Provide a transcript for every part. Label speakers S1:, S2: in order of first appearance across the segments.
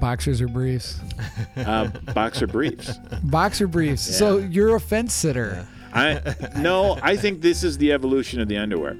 S1: boxers or briefs?
S2: Boxer briefs.
S1: Boxer briefs. Yeah. So you're a fence sitter.
S2: No, I think this is the evolution of the underwear.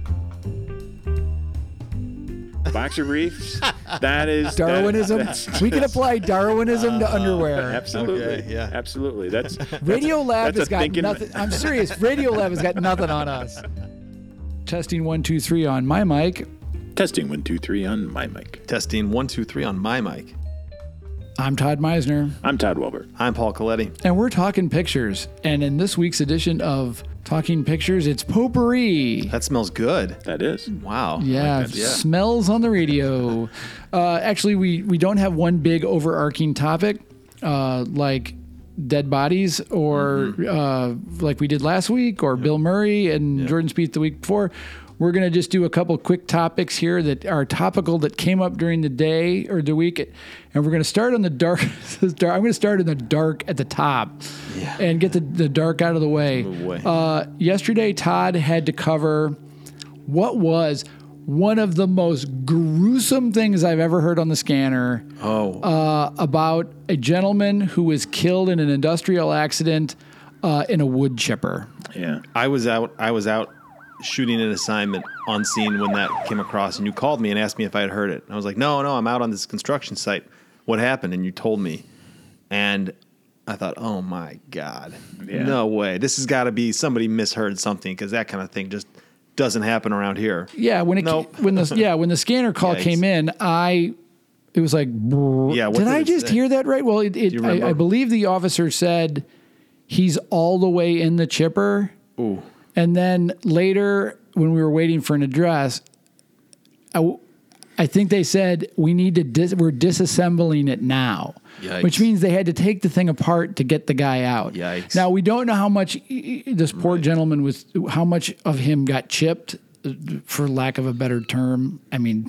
S2: Boxer briefs. That is
S1: Darwinism. We can apply Darwinism to underwear.
S2: Absolutely.
S3: Okay, yeah.
S2: Absolutely.
S1: Radiolab has got nothing. I'm serious. Radiolab has got nothing on us. Testing 1, 2, 3 on my mic.
S2: Testing 1, 2, 3 on my mic.
S3: Testing 1, 2, 3 on my mic.
S1: I'm Todd Meisner.
S2: I'm Todd Welber.
S3: I'm Paul Coletti.
S1: And we're talking pictures. And in this week's edition of Talking Pictures, it's potpourri.
S3: That smells good.
S2: That is.
S3: Wow.
S1: Yeah, smells on the radio. Actually, we don't have one big overarching topic like dead bodies or like we did last week or Bill Murray and Jordan Spieth the week before. We're going to just do a couple quick topics here that are topical that came up during the day or the week. And we're going to start on the dark. I'm going to start in the dark at the top and get the dark out of the way. Yesterday, Todd had to cover what was one of the most gruesome things I've ever heard on the scanner about a gentleman who was killed in an industrial accident in a wood chipper.
S2: Yeah.
S3: I was out shooting an assignment on scene when that came across, and you called me and asked me if I had heard it. And I was like, no, I'm out on this construction site. What happened? And you told me. And I thought, oh my God, no way. This has got to be somebody misheard something, because that kind of thing just doesn't happen around here.
S1: Yeah, when the scanner call came in, it was like, did I just hear that right? Well, I believe the officer said he's all the way in the chipper.
S3: Ooh.
S1: And then later, when we were waiting for an address, I think they said we're disassembling it now. Yikes. Which means they had to take the thing apart to get the guy out.
S3: Yikes.
S1: Now, we don't know how much this poor gentleman how much of him got chipped, for lack of a better term. I mean,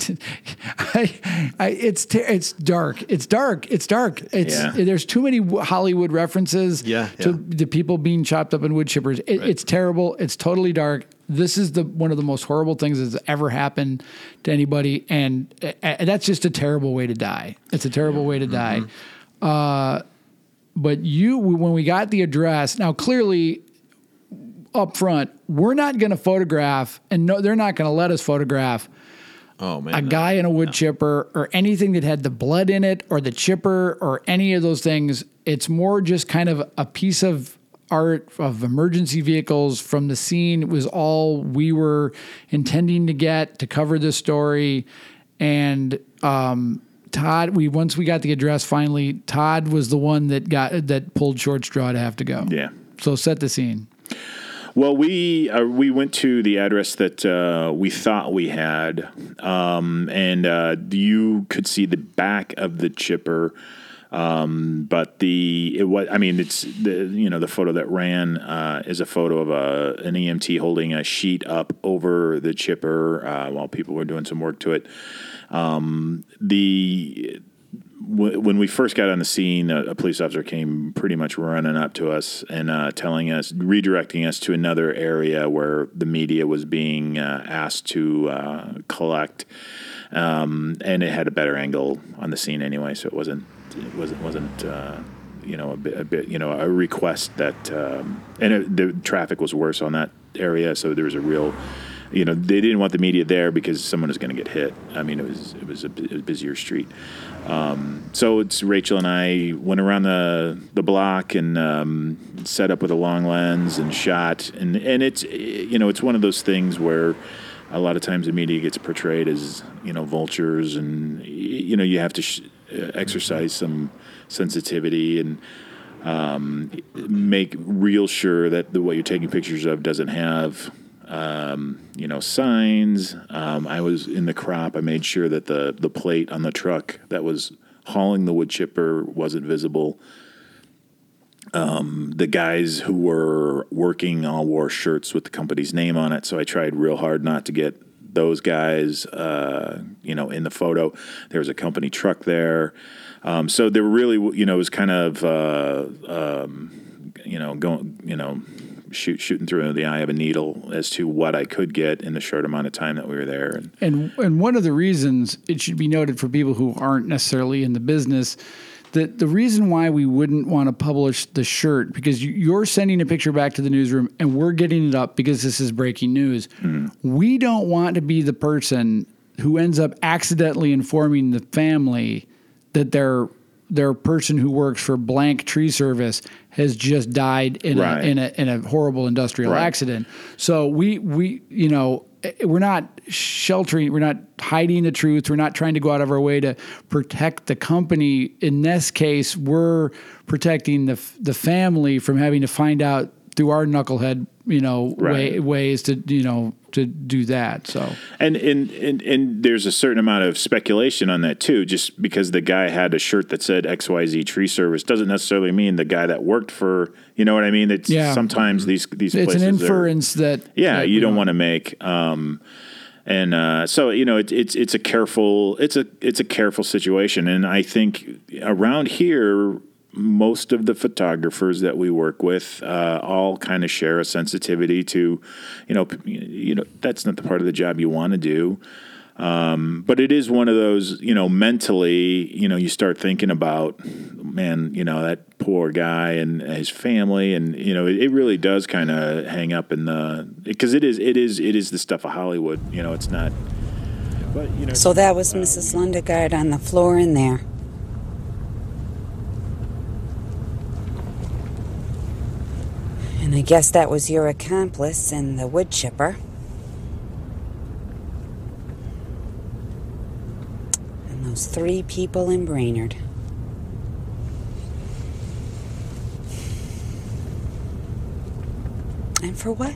S1: it's dark. It's dark. There's too many Hollywood references to the people being chopped up in wood chippers. It's terrible. It's totally dark. This is one of the most horrible things that's ever happened to anybody, and that's just a terrible way to die. It's a terrible way to die. But when we got the address, now clearly up front, we're not going to photograph, and no, they're not going to let us photograph a guy in a wood chipper or anything that had the blood in it or the chipper or any of those things. It's more just kind of a piece of art of emergency vehicles from the scene. It was all we were intending to get to cover this story. And Todd, once we got the address finally, Todd was the one that pulled short straw to have to go.
S2: Yeah.
S1: So set the scene.
S2: Well, we went to the address that we thought we had, and you could see the back of the chipper, but the photo that ran is a photo of an EMT holding a sheet up over the chipper while people were doing some work to it. When we first got on the scene, a police officer came pretty much running up to us and redirecting us to another area where the media was being asked to collect, and it had a better angle on the scene anyway, so it wasn't a request that, the traffic was worse on that area, so there was a real. They didn't want the media there because someone was going to get hit. I mean, it was a busier street. So it's Rachel and I went around the block and set up with a long lens and shot. And it's it's one of those things where a lot of times the media gets portrayed as vultures, and you have to exercise some sensitivity and make real sure that what you're taking pictures of doesn't have. Signs. I was in the crop. I made sure that the plate on the truck that was hauling the wood chipper wasn't visible. The guys who were working all wore shirts with the company's name on it, so I tried real hard not to get those guys, in the photo. There was a company truck there. So there really, it was kind of, shooting through the eye of a needle as to what I could get in the short amount of time that we were there.
S1: And one of the reasons, it should be noted for people who aren't necessarily in the business, that the reason why we wouldn't want to publish the shirt, because you're sending a picture back to the newsroom and we're getting it up because this is breaking news. We don't want to be the person who ends up accidentally informing the family that their person who works for blank tree service has just died in a horrible industrial accident. So we we're not sheltering, we're not hiding the truth, we're not trying to go out of our way to protect the company. In this case, we're protecting the family from having to find out through our knucklehead, ways to do that. So
S2: and there's a certain amount of speculation on that too. Just because the guy had a shirt that said XYZ Tree Service doesn't necessarily mean the guy that worked for. You know what I mean? It's sometimes these places.
S1: It's an inference that
S2: you don't want to make. So it's a careful situation, and I think around here, most of the photographers that we work with all kind of share a sensitivity to, that's not the part of the job you want to do. But it is one of those, mentally, you start thinking about, man, that poor guy and his family. And, it really does kind of hang up because it is the stuff of Hollywood. It's not. But,
S4: So that was Mrs. Lundegaard on the floor in there. And I guess that was your accomplice in the wood chipper. And those 3 people in Brainerd. And for what?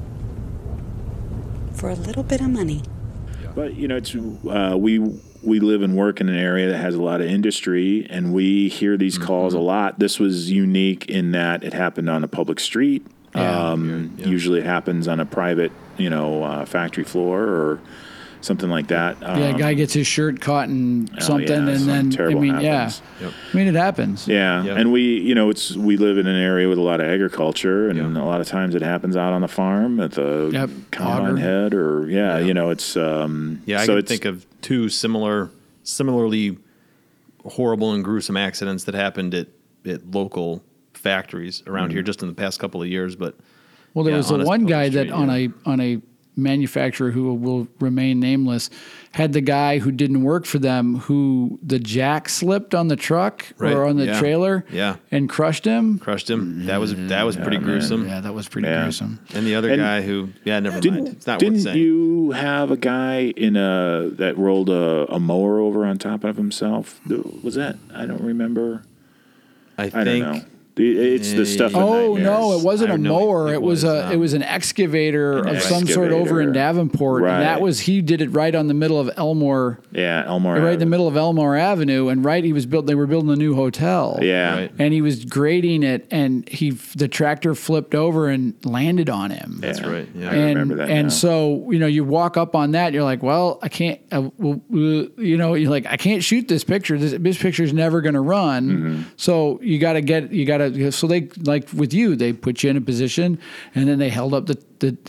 S4: For a little bit of money.
S2: But, it's we live and work in an area that has a lot of industry, and we hear these calls a lot. This was unique in that it happened on a public street. Usually it happens on a private, factory floor or something like that.
S1: A guy gets his shirt caught in something, and then
S2: happens.
S1: It happens.
S2: And we live in an area with a lot of agriculture, and a lot of times it happens out on the farm at the combine head, or it's
S3: I can think of 2 similarly horrible and gruesome accidents that happened at local factories around here just in the past couple of years. But
S1: there was one guy that on a manufacturer who will remain nameless had the guy who didn't work for them, who the jack slipped on the truck or on the trailer and crushed him.
S3: That was pretty gruesome.
S1: Yeah, that was pretty gruesome.
S3: And the other guy who, never mind. It's not worth saying.
S2: Didn't you have a guy that rolled a mower over on top of himself? Was that? I don't remember.
S3: I
S2: don't know. It's the stuff.
S1: Oh no, it wasn't a mower. It was an excavator of some sort over in Davenport, and he did it right on the middle of Elmore.
S2: Yeah, Elmore.
S1: Right in the middle of Elmore Avenue, and they were building a new hotel.
S2: Yeah,
S1: and he was grading it, and the tractor flipped over and landed on him.
S3: That's right. Yeah,
S2: I remember that.
S1: And so you walk up on that, you're like, well, I can't. You're like, I can't shoot this picture. This picture's never going to run. Mm-hmm. So you got to. So they, like with you, they put you in a position, and then they held up the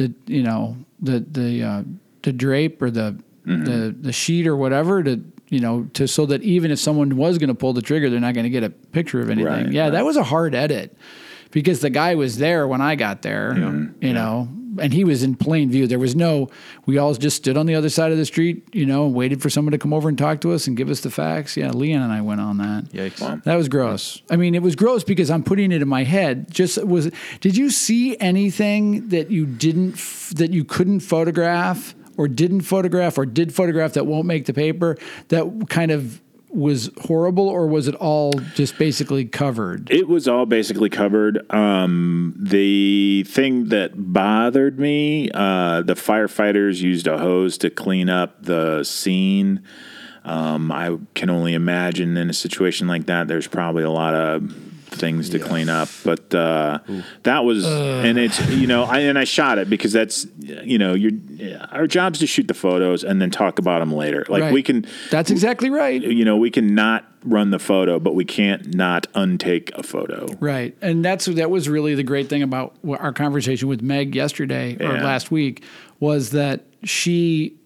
S1: drape or the sheet or whatever to so that even if someone was going to pull the trigger, they're not going to get a picture of anything. That was a hard edit because the guy was there when I got there, and he was in plain view. There was we all just stood on the other side of the street, and waited for someone to come over and talk to us and give us the facts. Yeah, Leon and I went on that.
S3: Yikes.
S2: Wow.
S1: That was gross. I mean, it was gross because I'm putting it in my head. Did you see anything that that you couldn't photograph or didn't photograph or did photograph that won't make the paper that kind of was horrible, or was it all just basically covered?
S2: It was all basically covered. The thing that bothered me, the firefighters used a hose to clean up the scene. I can only imagine in a situation like that, there's probably a lot of things to clean up, but that was, and it's, I shot it because that's, our job's to shoot the photos and then talk about them later. Like we can,
S1: that's exactly right.
S2: We can not run the photo, but we can't not untake a photo.
S1: Right. And that was really the great thing about our conversation with Meg yesterday or last week was that she,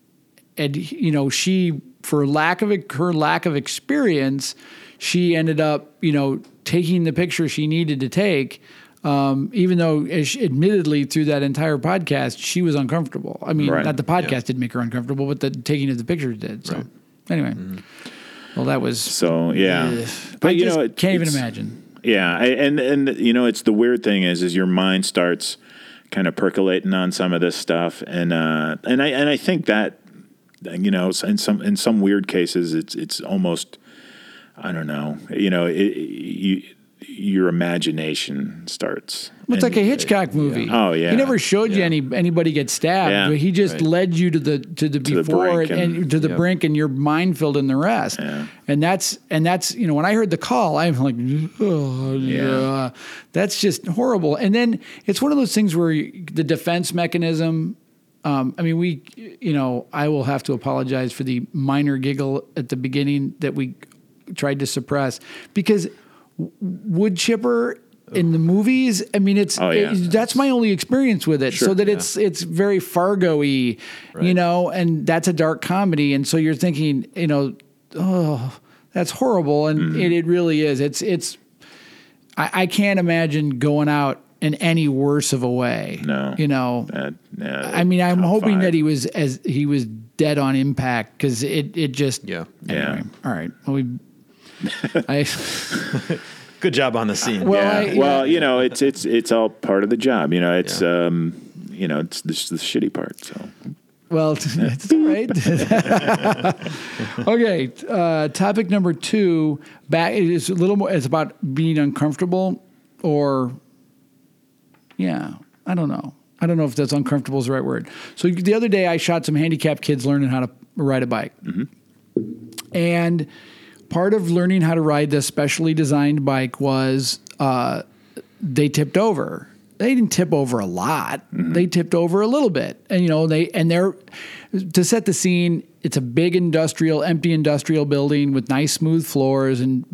S1: for her lack of experience, she ended up, taking the picture she needed to take. Even though, admittedly, through that entire podcast, she was uncomfortable. I mean, not the podcast did make her uncomfortable, but the taking of the pictures did. So, anyway, well, that was
S2: But
S1: I can't even imagine.
S2: Yeah, and it's the weird thing is your mind starts kind of percolating on some of this stuff, and I think that in some weird cases it's almost, I don't know, your imagination starts.
S1: Well, it's like a Hitchcock movie.
S2: Oh yeah,
S1: he never showed you anybody get stabbed.
S2: Yeah.
S1: He just led you to the before and to the brink, and your mind filled in the rest.
S2: Yeah.
S1: And that's when I heard the call, I'm like, that's just horrible. And then it's one of those things where the defense mechanism. I will have to apologize for the minor giggle at the beginning that we tried to suppress because wood chipper in the movies, I mean, that's my only experience with it. Sure, so that it's very Fargo-y, and that's a dark comedy. And so you're thinking, that's horrible. And it really is. I can't imagine going out in any worse of a way.
S2: No.
S1: I mean, I'm hoping that he was dead on impact because it just.
S2: Yeah.
S1: Anyway, all right. Well,
S3: good job on the scene.
S2: It's all part of the job. It's it's the shitty part. So,
S1: well, it's all right. Okay, topic number 2. Back is a little more. It's about being uncomfortable, or I don't know. I don't know if that's uncomfortable is the right word. So the other day, I shot some handicapped kids learning how to ride a bike, and part of learning how to ride this specially designed bike was they tipped over. They didn't tip over a lot. They tipped over a little bit. And they're to set the scene, it's a big empty industrial building with nice smooth floors, and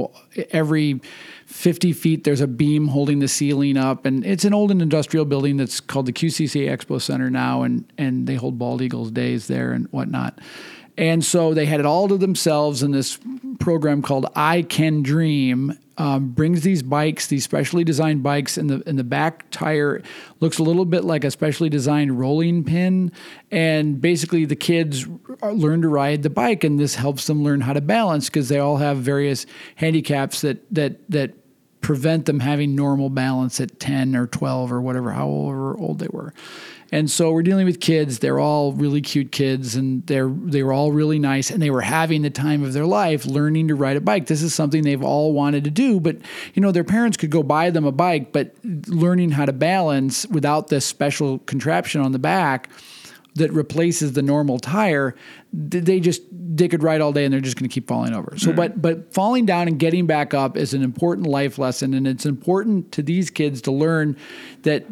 S1: every 50 feet there's a beam holding the ceiling up, and it's an old industrial building that's called the QCC Expo Center now, and they hold Bald Eagles days there and whatnot. And so they had it all to themselves, and this program called I Can Dream brings these bikes, these specially designed bikes, and the back tire looks a little bit like a specially designed rolling pin. And basically the kids learn to ride the bike, and this helps them learn how to balance because they all have various handicaps that prevent them having normal balance at 10 or 12 or whatever, however old they were. And so we're dealing with kids. They're all really cute kids, and they were all really nice, and they were having the time of their life learning to ride a bike. This is something they've all wanted to do, but their parents could go buy them a bike, but learning how to balance without this special contraption on the back that replaces the normal tire, they could ride all day and they're just going to keep falling over. So, but falling down and getting back up is an important life lesson, and it's important to these kids to learn that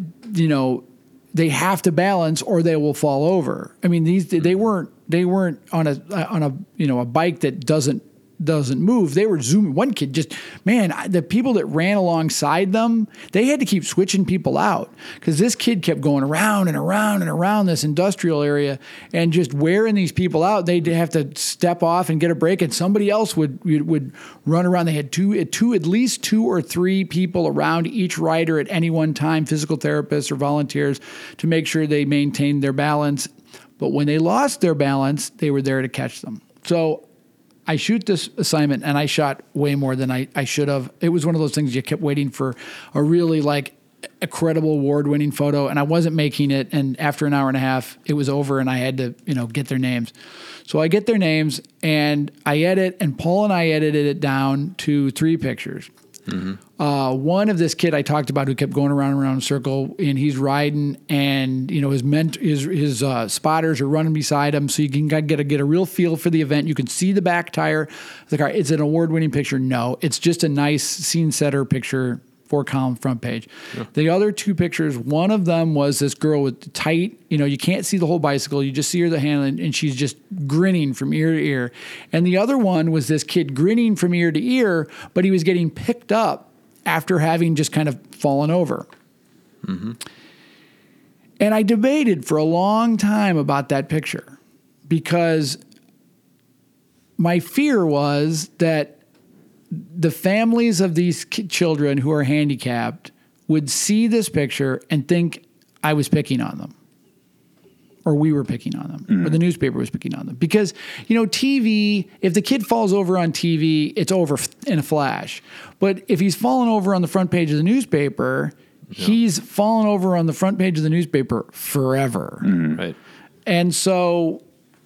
S1: they have to balance or they will fall over. I mean, they weren't on a bike that doesn't move. They were zooming. One kid the people that ran alongside them, they had to keep switching people out because this kid kept going around and around and around this industrial area and just wearing these people out. They'd have to step off and get a break, and somebody else would run around. They had at least 2 or 3 people around each rider at any one time, physical therapists or volunteers, to make sure they maintained their balance. But when they lost their balance, they were there to catch them. So I shoot this assignment, and I shot way more than I should have. It was one of those things you kept waiting for a really a credible award-winning photo, and I wasn't making it. And after an hour and a half, it was over, and I had to get their names. So I get their names, and I edit, and Paul and I edited it down to 3 pictures. One of this kid I talked about who kept going around and around in a circle, and he's riding, and his spotters are running beside him, so you can get a real feel for the event. You can see the back tire of the car. It's an award-winning picture. No, it's just a nice scene setter picture 4-column front page. Yeah. The other 2 pictures, one of them was this girl with tight, you can't see the whole bicycle. You just see her the hand, and she's just grinning from ear to ear. And the other one was this kid grinning from ear to ear, but he was getting picked up after having just kind of fallen over. Mm-hmm. And I debated for a long time about that picture because my fear was that the families of these children who are handicapped would see this picture and think I was picking on them, or we were picking on them, or the newspaper was picking on them. Because, TV, if the kid falls over on TV, it's over in a flash. But if he's fallen over on the front page of the newspaper, he's fallen over on the front page of the newspaper forever.
S3: Right.
S1: And so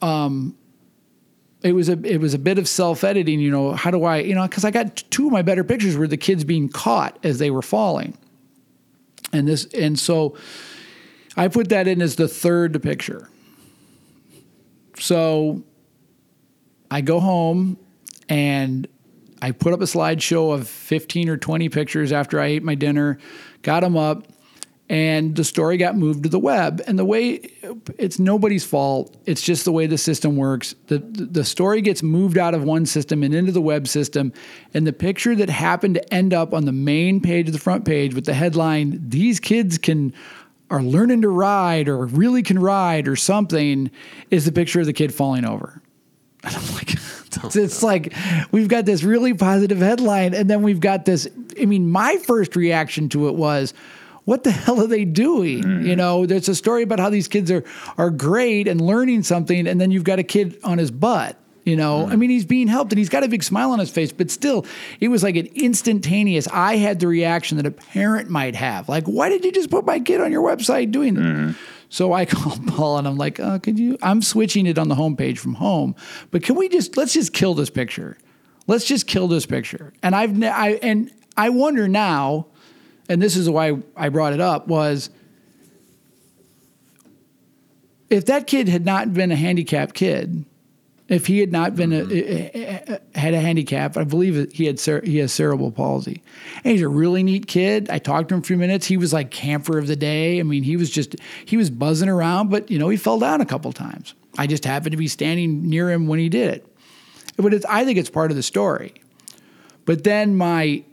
S1: it was a bit of self-editing, how do I, because I got 2 of my better pictures were the kids being caught as they were falling. And so I put that in as the 3rd picture. So I go home and I put up a slideshow of 15 or 20 pictures after I ate my dinner, got them up, and the story got moved to the web. And the way, it's nobody's fault. It's just the way the system works. The story gets moved out of one system and into the web system. And the picture that happened to end up on the main page of the front page with the headline, "These kids are learning to ride or really can ride" or something, is the picture of the kid falling over. And I'm like, it's like, we've got this really positive headline, and then we've got this. My first reaction to it was, what the hell are they doing? There's a story about how these kids are great and learning something, and then you've got a kid on his butt. He's being helped and he's got a big smile on his face, but still, it was like an instantaneous. I had the reaction that a parent might have, like, why did you just put my kid on your website doing that? So I called Paul and I'm like, I'm switching it on the homepage from home, but let's just kill this picture. Let's just kill this picture. And I wonder now, and this is why I brought it up, was if that kid had not been a handicapped kid, if he had not been had a handicap, I believe he has cerebral palsy. And he's a really neat kid. I talked to him for a few minutes. He was like camper of the day. He was buzzing around, but he fell down a couple times. I just happened to be standing near him when he did it. But I think it's part of the story. But then I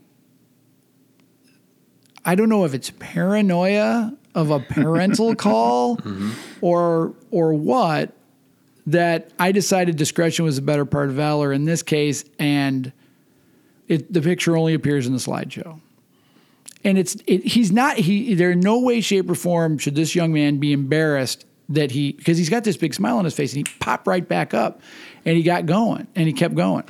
S1: don't know if it's paranoia of a parental call or what, that I decided discretion was the better part of valor in this case, and the picture only appears in the slideshow. And there in no way, shape, or form should this young man be embarrassed because he's got this big smile on his face, and he popped right back up, and he got going, and he kept going.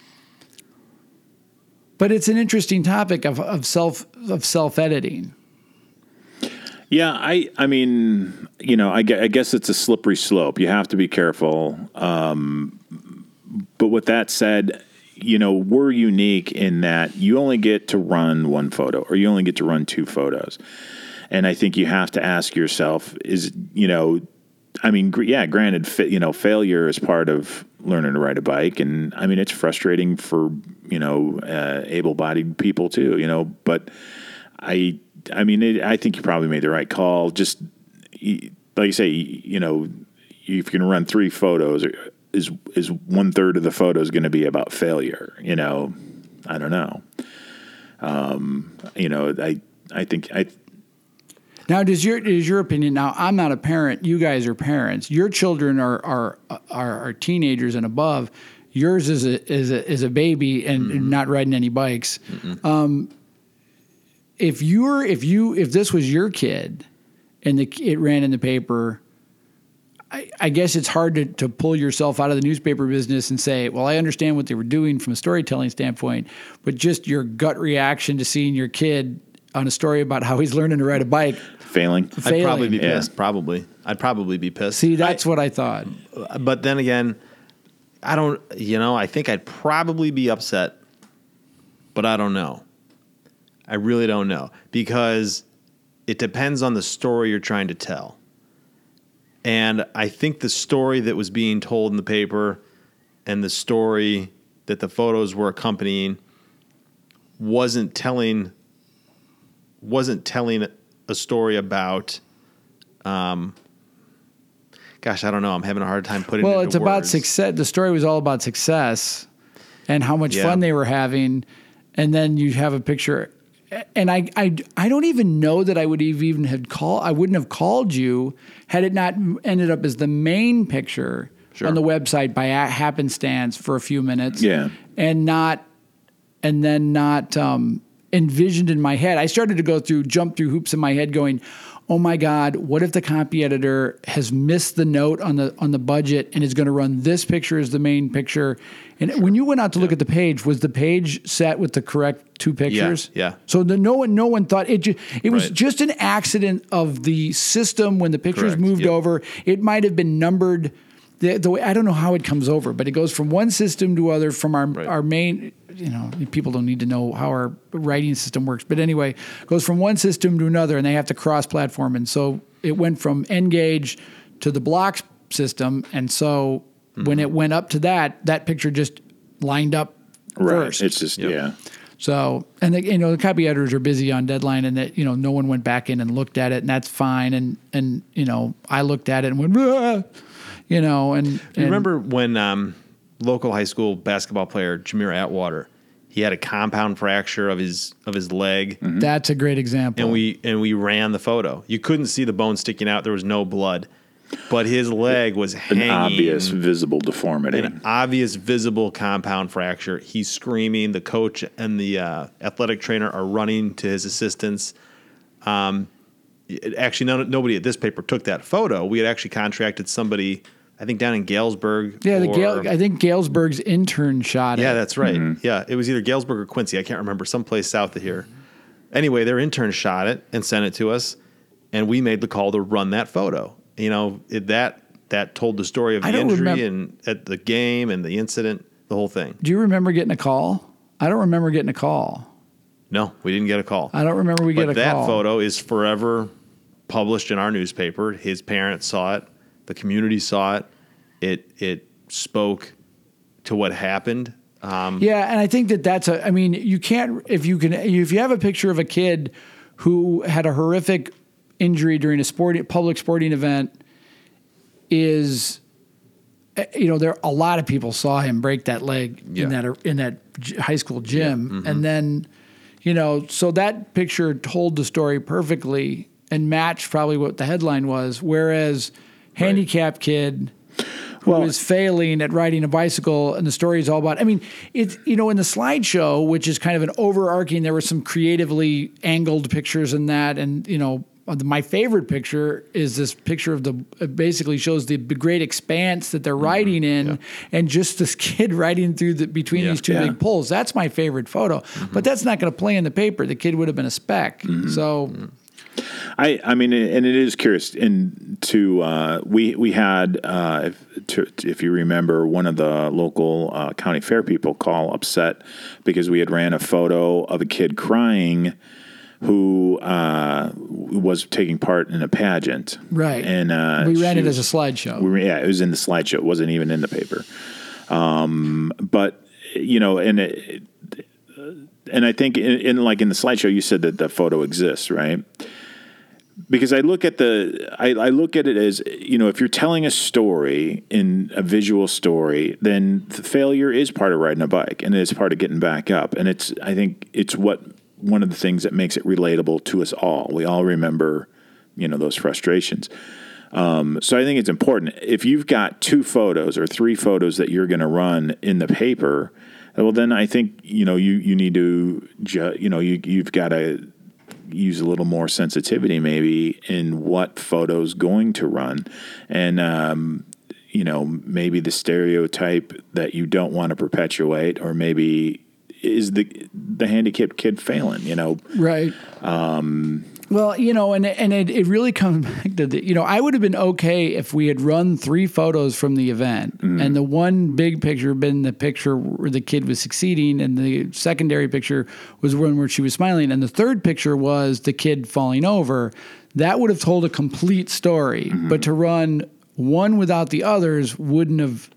S1: But it's an interesting topic of self-editing.
S2: Yeah, I guess it's a slippery slope. You have to be careful. But with that said, we're unique in that you only get to run 1 photo, or you only get to run 2 photos. And I think you have to ask yourself, granted, failure is part of learning to ride a bike. And it's frustrating for, able-bodied people too, but I think you probably made the right call. Just like you say, if you can run 3 photos, is 1/3 of the photos going to be about failure? I don't know. I think.
S1: Now, is your opinion? Now, I'm not a parent. You guys are parents. Your children are teenagers and above. Yours is a baby and not riding any bikes. If this was your kid and it ran in the paper, I guess it's hard to pull yourself out of the newspaper business and say, well, I understand what they were doing from a storytelling standpoint, but just your gut reaction to seeing your kid on a story about how he's learning to ride a bike.
S2: Failing.
S3: I'd probably be pissed. Probably. I'd probably be pissed.
S1: See, that's what I thought.
S3: But then again, I think I'd probably be upset, but I don't know. I really don't know, because it depends on the story you're trying to tell. And I think the story that was being told in the paper and the story that the photos were accompanying wasn't telling wasn't telling a story about, gosh, I don't know. I'm having a hard time putting it into words.
S1: Well, it's about success. The story was all about success and how much fun they were having. And then you have a picture. And I don't even know that I would even I wouldn't have called you had it not ended up as the main picture on the website by happenstance for a few minutes.
S2: Yeah.
S1: And then not envisioned in my head. I started to jump through hoops in my head going, oh my God, what if the copy editor has missed the note on the budget and is going to run this picture as the main picture? And when you went out to look at the page, was the page set with the correct two pictures?
S3: Yeah.
S1: So no one thought it was just an accident of the system when the pictures moved over. It might have been numbered. The way, I don't know how it comes over, but it goes from one system to other from our main, people don't need to know how our writing system works. But anyway, it goes from one system to another and they have to cross-platform. And so it went from Engage to the Blocks system. And so when it went up to that picture just lined up first.
S2: It's just,
S1: So, and the copy editors are busy on deadline and that, no one went back in and looked at it and that's fine. And I looked at it and went, ah! You remember when local high school basketball player Jameer Atwater, he had a compound fracture of his leg.
S2: Mm-hmm.
S1: That's a great example.
S3: And we ran the photo. You couldn't see the bone sticking out. There was no blood, but his leg was hanging.
S2: An obvious visible deformity.
S3: An obvious visible compound fracture. He's screaming. The coach and the athletic trainer are running to his assistance. Actually, nobody at this paper took that photo. We had actually contracted somebody, I think down in Galesburg.
S1: Yeah, I think Galesburg's intern shot it.
S3: Yeah, that's right. Mm-hmm. Yeah, it was either Galesburg or Quincy. I can't remember. Someplace south of here. Anyway, their intern shot it and sent it to us, and we made the call to run that photo. That told the story of the injury and at the game and the incident, the whole thing.
S1: Do you remember getting a call? I don't remember getting a call.
S3: No, we didn't get a call.
S1: I don't remember we get a call.
S3: But that photo is forever published in our newspaper. His parents saw it. The community saw it. It spoke to what happened.
S1: And I think you can't, if you have a picture of a kid who had a horrific injury during a public sporting event a lot of people saw him break that leg in that high school gym. Yeah. Mm-hmm. And then, so that picture told the story perfectly and matched probably what the headline was. Whereas handicapped kid who was failing at riding a bicycle, and the story is all about, it's, in the slideshow, which is kind of an overarching, there were some creatively angled pictures in that. And, my favorite picture is this picture of it basically shows the great expanse that they're riding in, and just this kid riding through between these two big poles. That's my favorite photo, but that's not going to play in the paper. The kid would have been a speck. Mm-hmm. So,
S2: and it is curious. We had, if you remember, one of the local county fair people call upset because we had ran a photo of a kid crying who was taking part in a pageant.
S1: Right.
S2: And
S1: we ran it as a slideshow.
S2: It was in the slideshow. It wasn't even in the paper. But, and I think in the slideshow, you said that the photo exists, right? Because I look at it as, if you're telling a story in a visual story, then the failure is part of riding a bike and it's part of getting back up. And I think it's one of the things that makes it relatable to us all. We all remember, those frustrations. So I think it's important. If you've got 2 photos or 3 photos that you're going to run in the paper, well, then I think, you need to, you've got to use a little more sensitivity maybe in what photo's going to run. And, maybe the stereotype that you don't want to perpetuate, or maybe is the handicapped kid failing,
S1: Right. Well, and it really comes back to I would have been okay if we had run 3 photos from the event, and the one big picture been the picture where the kid was succeeding, and the secondary picture was one where she was smiling, and the third picture was the kid falling over. That would have told a complete story, but to run one without the others wouldn't have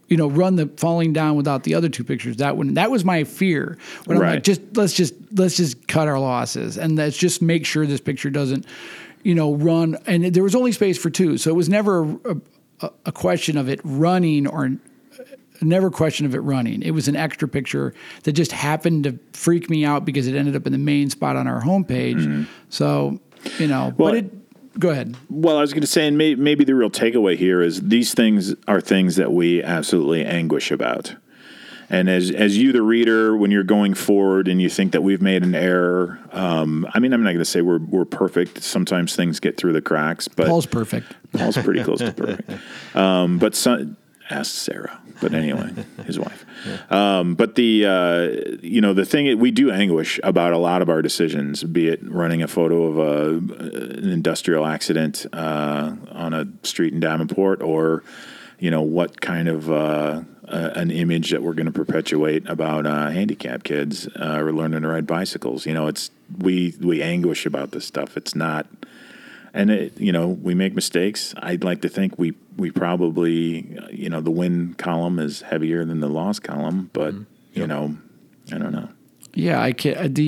S1: run the falling down without the other two pictures. That was my fear. When I'm like, let's just cut our losses and let's just make sure this picture doesn't, run. And there was only space for two, so it was never a question of it running or never a question of it running. It was an extra picture that just happened to freak me out because it ended up in the main spot on our homepage. Mm-hmm. So, go ahead.
S2: Well, I was going to say, and maybe the real takeaway here is these things are things that we absolutely anguish about. And as you, the reader, when you're going forward and you think that we've made an error, I'm not going to say we're perfect. Sometimes things get through the cracks. But
S1: Paul's perfect.
S2: Paul's pretty close to perfect. Ask Sarah. But anyway, his wife. Yeah. But the thing, we do anguish about a lot of our decisions, be it running a photo of an industrial accident on a street in Davenport, or, what kind of an image that we're going to perpetuate about handicapped kids or learning to ride bicycles. We anguish about this stuff. It's not. And we make mistakes. I'd like to think we probably, the win column is heavier than the loss column, but I don't know.
S1: Yeah, I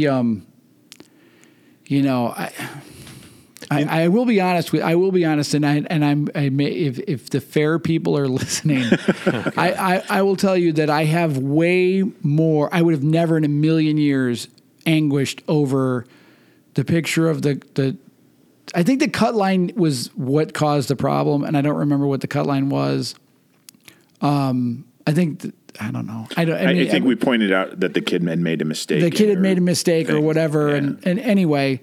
S1: will be honest if the fair people are listening, I will tell you that I have way more. I would have never in a million years anguished over the picture of the. I think the cut line was what caused the problem, and I don't remember what the cut line was. I think I don't know.
S2: I think we pointed out that the kid had made a mistake.
S1: The kid had made a mistake or whatever, yeah. and anyway,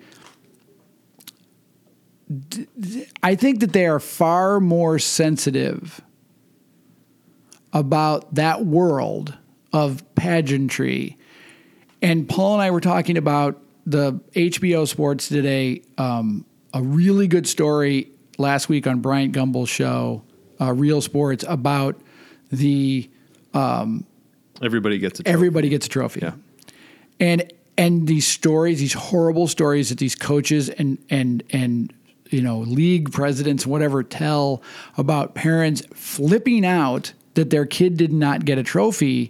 S1: I think that they are far more sensitive about that world of pageantry. And Paul and I were talking about the HBO Sports Today. A really good story last week on Bryant Gumbel's show, Real Sports, about the
S3: everybody gets a trophy.
S1: Everybody gets a trophy.
S3: Yeah.
S1: And these stories, these horrible stories that these coaches and league presidents, whatever, tell about parents flipping out that their kid did not get a trophy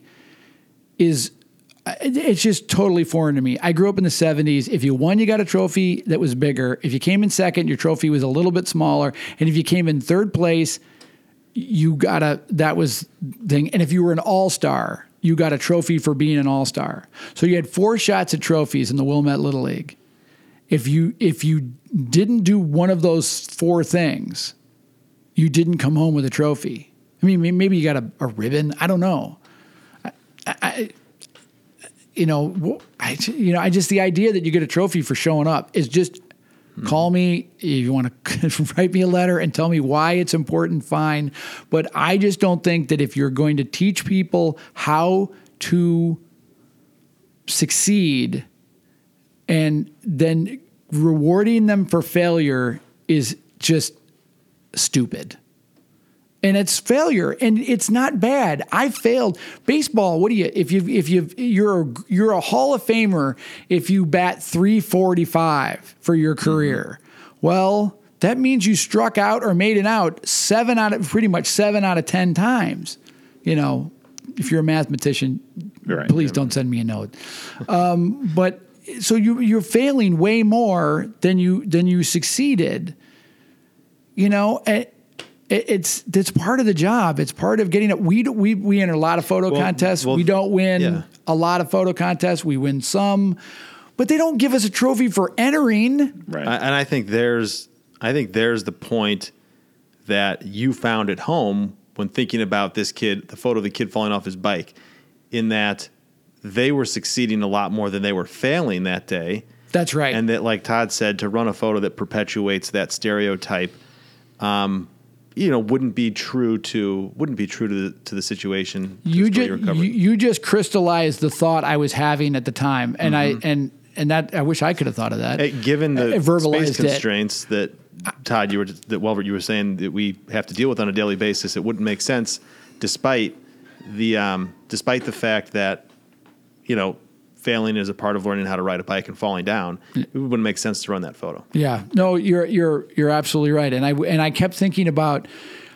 S1: it's just totally foreign to me. I grew up in the 70s. If you won, you got a trophy that was bigger. If you came in second, your trophy was a little bit smaller. And if you came in third place, that was thing. And if you were an all-star, you got a trophy for being an all-star. So you had 4 shots at trophies in the Wilmette Little League. If you didn't do one of those 4 things, you didn't come home with a trophy. I mean, maybe you got a ribbon. I don't know. The idea that you get a trophy for showing up is just call me if you want to write me a letter and tell me why it's important, fine. But I just don't think that if you're going to teach people how to succeed and then rewarding them for failure is just stupid. And it's failure, and it's not bad. I failed. Baseball, what do you? You're a Hall of Famer if you bat .345 for your career. Mm-hmm. Well, that means you struck out or made an out 7 out of 10 times. If you're a mathematician, right, please don't send me a note. But so you're failing way more than you succeeded. It's part of the job. It's part of getting it. We enter a lot of photo contests. We don't win a lot of photo contests. We win some, but they don't give us a trophy for entering.
S3: Right. And I think there's the point that you found at home when thinking about this kid, the photo of the kid falling off his bike, in that they were succeeding a lot more than they were failing that day.
S1: That's right.
S3: And that, like Todd said, to run a photo that perpetuates that stereotype, wouldn't be true to the situation.
S1: You just crystallized the thought I was having at the time, and mm-hmm. I wish I could have thought of that.
S3: Given the space constraints that Todd, you were saying that we have to deal with on a daily basis, it wouldn't make sense, despite the fact that failing is a part of learning how to ride a bike and falling down. It wouldn't make sense to run that photo.
S1: Yeah, no, you're absolutely right. And I kept thinking about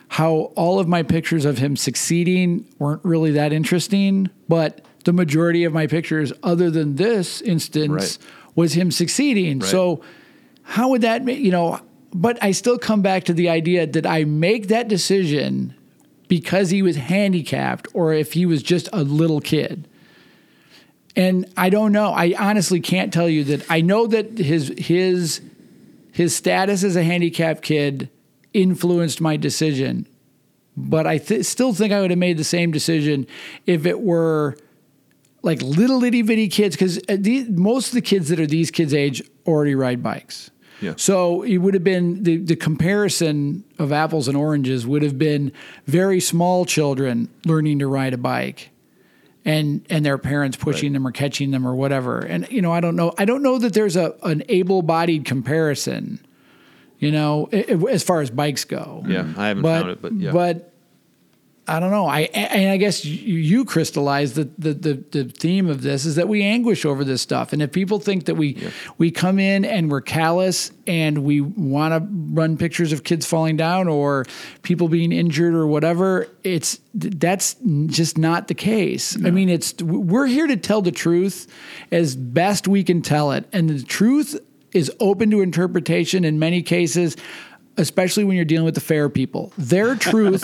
S1: how all of my pictures of him succeeding weren't really that interesting, but the majority of my pictures, other than this instance, was him succeeding. Right. So how would that make, but I still come back to the idea, did I make that decision because he was handicapped or if he was just a little kid? And I don't know. I honestly can't tell you that. I know that his status as a handicapped kid influenced my decision, but I still think I would have made the same decision if it were like little itty bitty kids, because most of the kids that are these kids' age already ride bikes. Yeah. So it would have been the comparison of apples and oranges would have been very small children learning to ride a bike, and their parents pushing them or catching them or whatever. And I don't know that there's an able-bodied comparison, as far as bikes go.
S3: Yeah, I haven't found it, but yeah.
S1: But I don't know. I guess you crystallized the theme of this is that we anguish over this stuff. And if people think that we come in and we're callous and we want to run pictures of kids falling down or people being injured or whatever, that's just not the case. No. I mean, we're here to tell the truth as best we can tell it. And the truth is open to interpretation in many cases, especially when you're dealing with the fair people. Their truth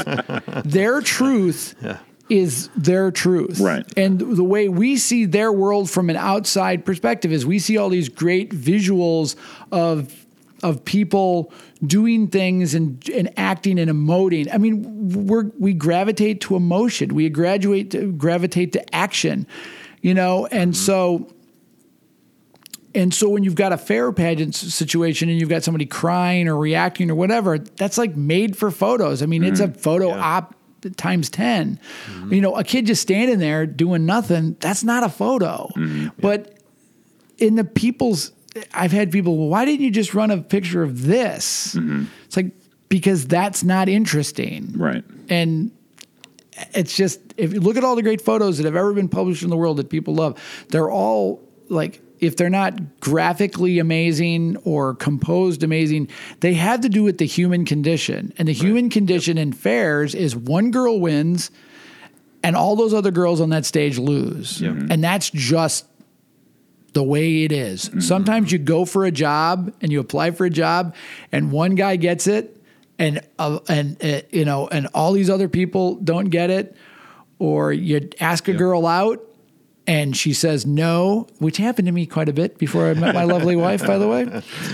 S1: is their truth.
S2: Right.
S1: And the way we see their world from an outside perspective is we see all these great visuals of people doing things and acting and emoting. I mean, we gravitate to emotion. We gravitate to action, and so... And so when you've got a fair pageant situation and you've got somebody crying or reacting or whatever, that's like made for photos. I mean, it's a photo op times 10. A kid just standing there doing nothing, that's not a photo. But in I've had people, well, why didn't you just run a picture of this? It's like, because that's not interesting.
S2: Right.
S1: And it's just, if you look at all the great photos that have ever been published in the world that people love, they're all like, if they're not graphically amazing or composed amazing, they have to do with the human condition. And the human condition in fairs is one girl wins and all those other girls on that stage lose. And that's just the way it is. Sometimes you go for a job and you apply for a job and one guy gets it and all these other people don't get it, or you ask a girl out and she says no, which happened to me quite a bit before I met my lovely wife, by the way.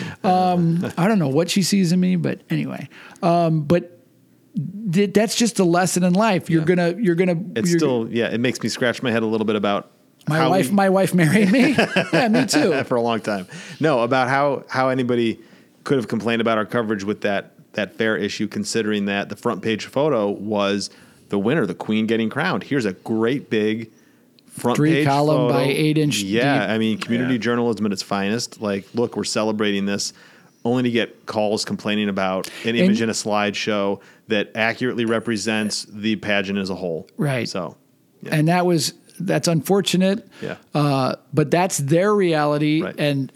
S1: I don't know what she sees in me, but anyway. But that's just a lesson in life. It
S3: makes me scratch my head a little bit about
S1: my wife married me. Yeah, me too.
S3: For a long time. No, about how anybody could have complained about our coverage with that fair issue, considering that the front page photo was the winner, the queen getting crowned. Here's a great big front
S1: 3 column
S3: photo.
S1: by 8 inch.
S3: Yeah,
S1: deep.
S3: I mean, community journalism at its finest. Like, look, we're celebrating this, only to get calls complaining about an image in a slideshow that accurately represents the pageant as a whole.
S1: Right.
S3: So,
S1: and that's unfortunate.
S3: Yeah.
S1: But that's their reality,
S3: right.
S1: And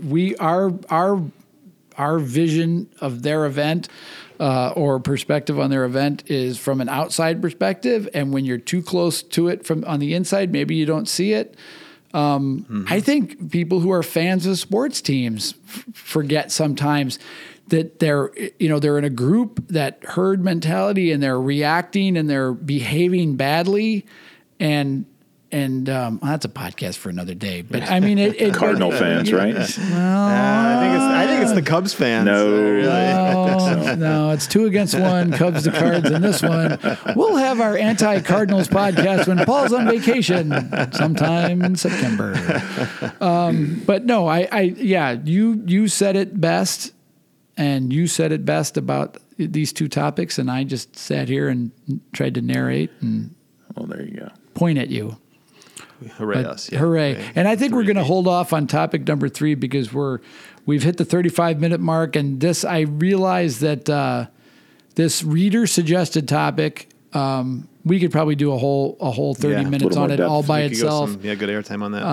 S1: our vision of their event. Or perspective on their event is from an outside perspective, and when you're too close to it from on the inside, maybe you don't see it. I think people who are fans of sports teams forget sometimes that they're in a group, that herd mentality, and they're reacting and they're behaving badly, and that's a podcast for another day. But I mean,
S2: Cardinal fans, right?
S1: Well,
S3: I think it's the Cubs fans.
S1: No, it's 2 against 1, Cubs to Cards in this one. We'll have our anti-Cardinals podcast when Paul's on vacation sometime in September. But no, you said it best, and you said it best about these 2 topics, and I just sat here and tried to narrate and
S2: there you go.
S1: Point at you.
S3: Hooray us. Yeah.
S1: Hooray. And I think we're going to hold off on topic number 3 because we've hit the 35-minute mark. And this, I realize that this reader suggested topic, we could probably do a whole 30 minutes on it depth. All by itself.
S3: Good airtime on that.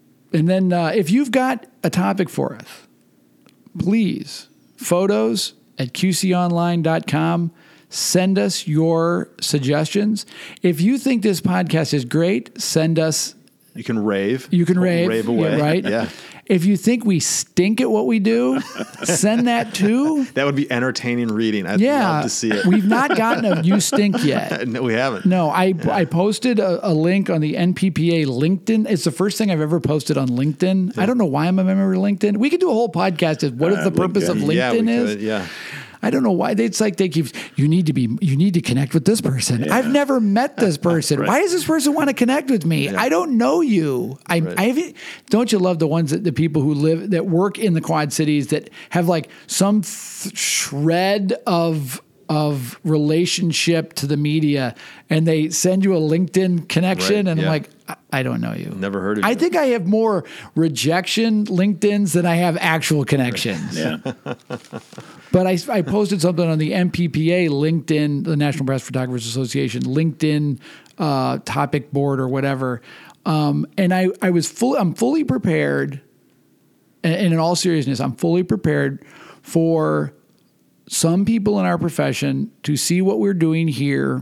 S1: And then if you've got a topic for us, please, photos, at qconline.com. Send us your suggestions. If you think this podcast is great, send us.
S3: You can rave.
S1: You can rave.
S3: Rave away.
S1: Yeah, right?
S3: Yeah.
S1: If you think we stink at what we do, send that too.
S3: That would be entertaining reading. I'd love to see it.
S1: We've not gotten a you stink yet.
S3: No, we haven't.
S1: No, I posted a link on the NPPA LinkedIn. It's the first thing I've ever posted on LinkedIn. Yeah. I don't know why I'm a member of LinkedIn. We could do a whole podcast of what if the purpose of LinkedIn is.
S3: Could, yeah.
S1: I don't know why it's like they keep you need to connect with this person. Yeah. I've never met this person. Right. Why does this person want to connect with me? Yeah. I don't know you. I haven't. Don't you love the people who live that work in the Quad Cities that have like some shred of relationship to the media, and they send you a LinkedIn connection, and I'm like, I don't know you.
S3: Never heard of you.
S1: I think I have more rejection LinkedIns than I have actual connections.
S2: Yeah.
S1: But I posted something on the NPPA LinkedIn, the National Press Photographers Association LinkedIn topic board or whatever, and I'm fully prepared, and in all seriousness, I'm fully prepared for some people in our profession to see what we're doing here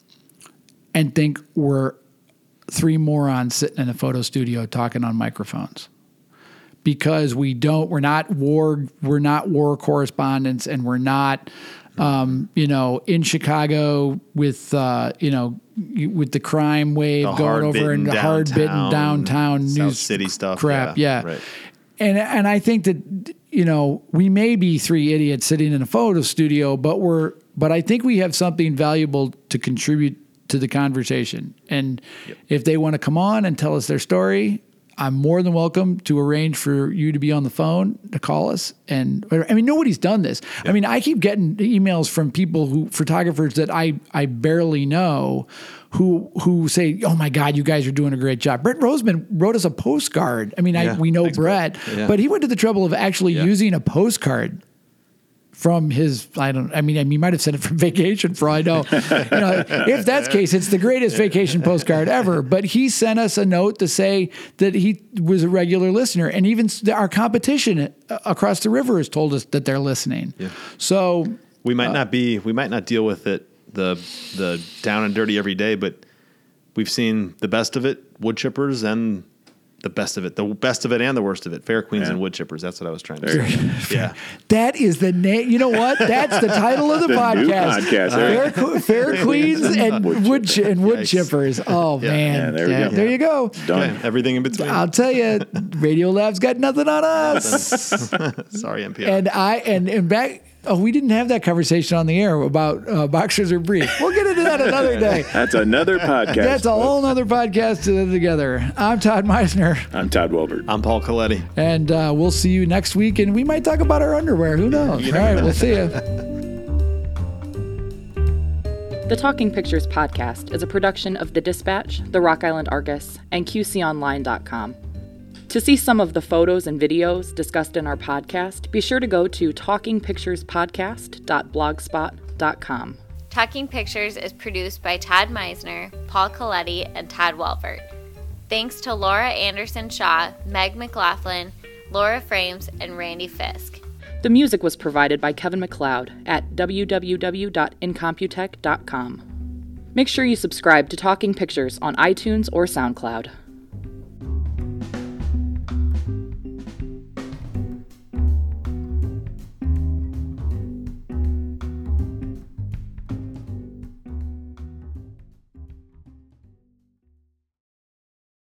S1: and think we're three morons sitting in a photo studio talking on microphones, because we're not war correspondents, and we're not, in Chicago with the crime wave going over and the hard-bitten downtown
S3: South
S1: news
S3: City stuff
S1: crap. Yeah.
S3: Right.
S1: And I think that, we may be three idiots sitting in a photo studio, but I think we have something valuable to contribute to the conversation. And if they want to come on and tell us their story, I'm more than welcome to arrange for you to be on the phone to call us. And nobody's done this. Yeah. I keep getting emails from photographers that I barely know, who say, "Oh my God, you guys are doing a great job." Brett Roseman wrote us a postcard. We know Brett, but he went to the trouble of actually using a postcard from his, he might have sent it from vacation for all I know. If that's the case, it's the greatest vacation postcard ever. But he sent us a note to say that he was a regular listener. And even our competition across the river has told us that they're listening. Yeah. So
S3: we might not deal with it, the down and dirty every day, but we've seen the best of it, wood chippers, and the best of it and the worst of it. Fair Queens and Wood Chippers. That's what I was trying to say. Yeah.
S1: That is the name. You know what? That's the title of the podcast. Fair Queens and Wood Chippers. Oh, man.
S2: Yeah,
S1: there you go.
S3: Done. Okay. Everything in between.
S1: I'll tell you, Radiolab's got nothing on us.
S3: Sorry, NPR.
S1: And back... Oh, we didn't have that conversation on the air about boxers or brief. We'll get into that another day.
S2: That's another podcast.
S1: That's a whole other podcast together. I'm Todd Meisner.
S2: I'm Todd Welbert.
S3: I'm Paul Coletti.
S1: And we'll see you next week, and we might talk about our underwear. Who knows? All right, we'll see you.
S5: The Talking Pictures podcast is a production of The Dispatch, The Rock Island Argus, and QCOnline.com. To see some of the photos and videos discussed in our podcast, be sure to go to talkingpicturespodcast.blogspot.com.
S6: Talking Pictures is produced by Todd Meisner, Paul Coletti, and Todd Welbert. Thanks to Laura Anderson-Shaw, Meg McLaughlin, Laura Frames, and Randy Fisk.
S5: The music was provided by Kevin MacLeod at www.incomputech.com. Make sure you subscribe to Talking Pictures on iTunes or SoundCloud.